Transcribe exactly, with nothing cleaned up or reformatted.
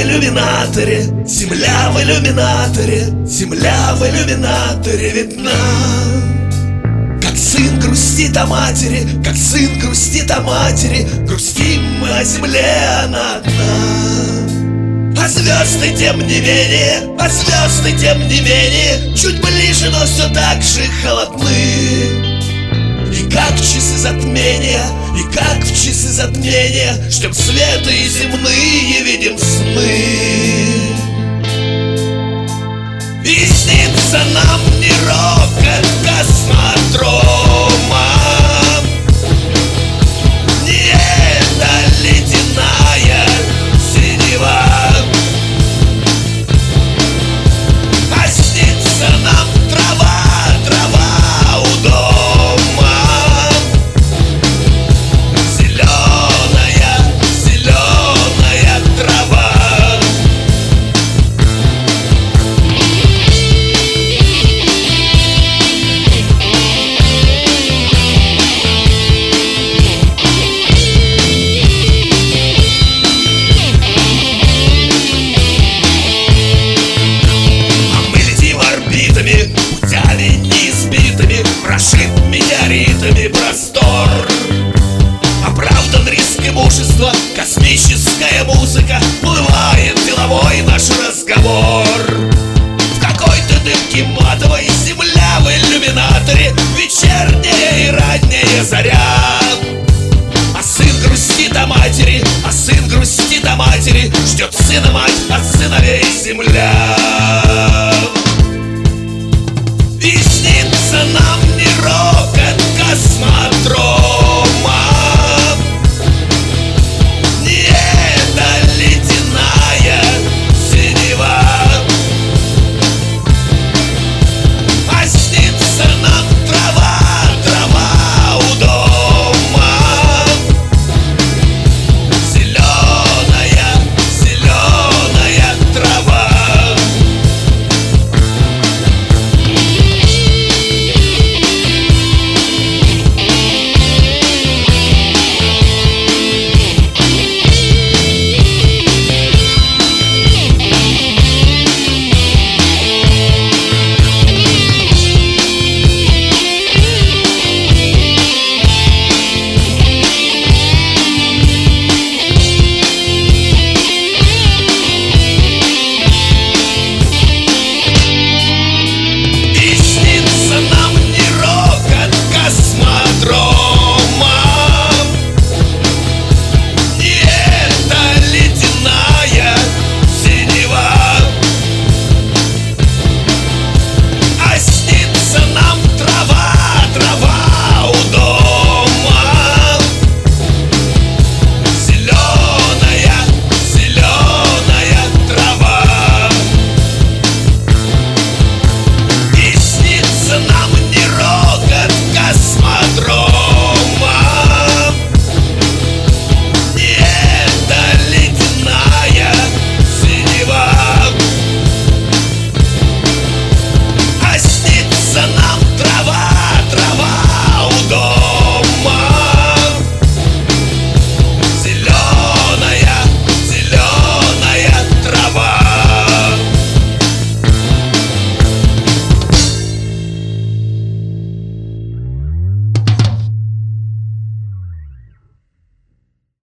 иллюминаторе, земля в иллюминаторе, земля в иллюминаторе видна. Как сын грустит о матери, как сын грустит о матери, грустим мы о земле, она одна. А звезды тем не менее, а звезды тем не менее, чуть ближе, но все так же холодны. И как часы затмения, и как в часы затмения, ждем света и земные видим сны. И снится нам не рокот космодрома, не эта ледяная синева, а снится нам трава, трава у дома, зеленая, зеленая трава. Путями неизбитыми, прошит метеоритами простор. Оправдан риск и мужество, космическая музыка, плывает деловой наш разговор. В какой-то дымке матовой земля в иллюминаторе, вечерняя и ранняя заря. А сын грустит о матери, а сын грустит о матери, ждет сына мать, от сыновей земля.